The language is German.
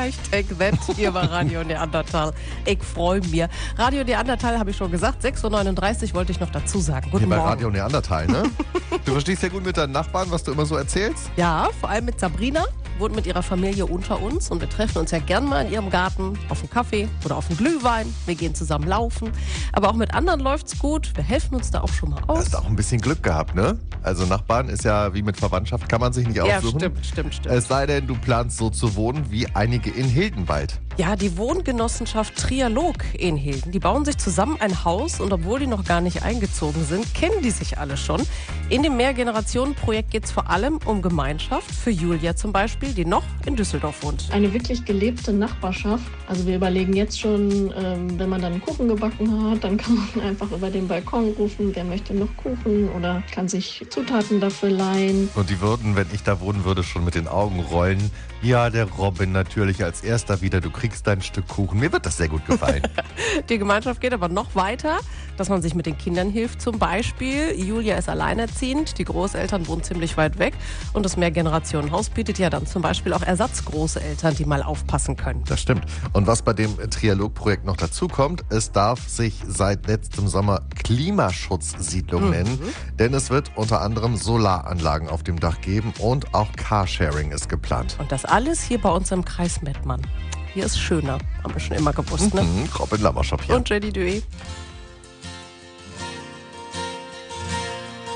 Hashtag that hier bei Radio Neandertal. Ich freue mich. Radio Neandertal habe ich schon gesagt, 6.39 Uhr wollte ich noch dazu sagen. Guten Hier bei Morgen. Radio Neandertal, ne? Du verstehst ja gut mit deinen Nachbarn, was du immer so erzählst? Ja, vor allem mit Sabrina. Wohnt mit ihrer Familie unter uns und wir treffen uns ja gern mal in ihrem Garten auf einen Kaffee oder auf einen Glühwein. Wir gehen zusammen laufen. Aber auch mit anderen läuft's gut. Wir helfen uns da auch schon mal Du aus. hast auch ein bisschen Glück gehabt, ne? Also Nachbarn ist ja wie mit Verwandtschaft, kann man sich nicht Ja, aussuchen. stimmt. Es sei denn, du planst so zu wohnen wie einige in Hildenwald. Ja, die Wohngenossenschaft Trialog in Hilden, die bauen sich zusammen ein Haus und obwohl die noch gar nicht eingezogen sind, kennen die sich alle schon. In dem Mehrgenerationen-Projekt geht es vor allem um Gemeinschaft. Für Julia zum Beispiel, die noch in Düsseldorf wohnt. Eine wirklich gelebte Nachbarschaft. Also wir überlegen jetzt schon, wenn man dann einen Kuchen gebacken hat, dann kann man einfach über den Balkon rufen, wer möchte noch Kuchen oder kann sich Zutaten dafür leihen. Und die würden, wenn ich da wohnen würde, schon mit den Augen rollen. Ja, der Robin natürlich als erster wieder. Du kriegst dein Stück Kuchen. Mir wird das sehr gut gefallen. Die Gemeinschaft geht aber noch weiter, dass man sich mit den Kindern hilft zum Beispiel. Julia ist alleinerziehend, die Großeltern wohnen ziemlich weit weg und das Mehrgenerationenhaus bietet ja dann zum Beispiel auch Ersatzgroßeltern, die mal aufpassen können. Das stimmt. Und was bei dem Trialog-Projekt noch dazu kommt, es darf sich seit letztem Sommer Klimaschutzsiedlung nennen, denn es wird unter anderem Solaranlagen auf dem Dach geben und auch Carsharing ist geplant. Und das alles hier bei uns im Kreis Mettmann. Hier ist schöner, haben wir schon immer gewusst, ne? Robin Lammerschop hier. Und Jenny Dué.